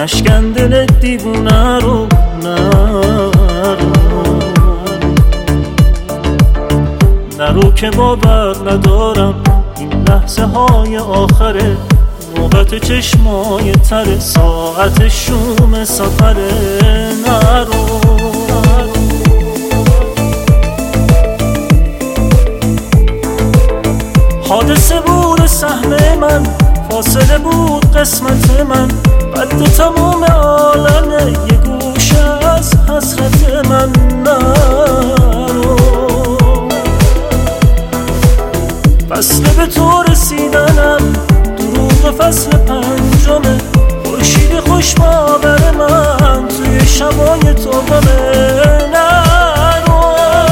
نشکن دل دیوونه رو، نرو که باور ندارم این لحظه های آخره، نوبت چشمای تر ساعت شوم سفره. نرو حادثه بود سهم من، فاصله بود قسمت من، بد تموم عالمه یه گوشه از حسرت من. نرو فصل به تو رسیدنم، دروغ فصل پنجمه، خورشید خوش باور من توی شبای تو غمه. نرو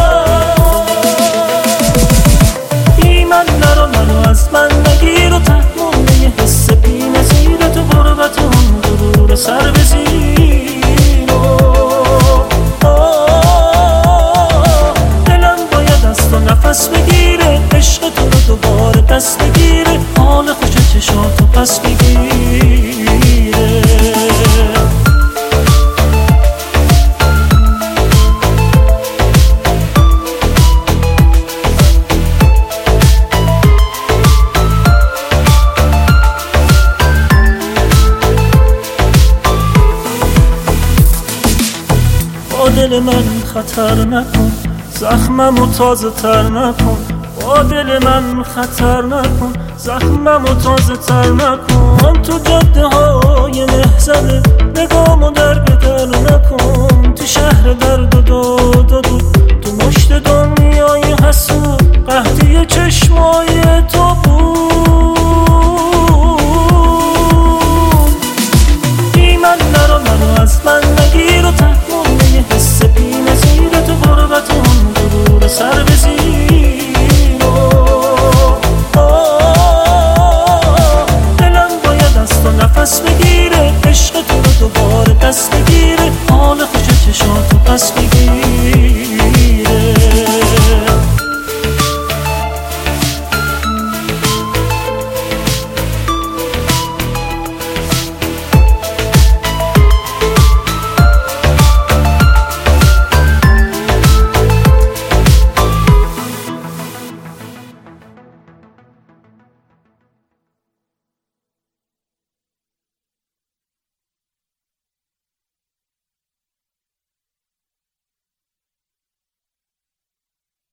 نرو از من نگیر و تحمل یه حس بی نظیر تو غربت اون غرور سر بزیر. دلم باید از تو نفس بگیره، عشق تو رو دوباره دست بگیره، حال خوش چشاتو پس بگیره. با دل من خطر نکن، زخممو تازه تر نکن. با دل من خطر نکن، زخممو تازه تر نکن. تو جاده های مهزله نگامو در به در نکن. تو شهر درد و داد و دود، تو مشت دنیای حسود، قحطی چشمای تو بود. بی من نرو از من نگیر و تحمل یه حس بی نظیر تو غربت اون غرور سر بزیر.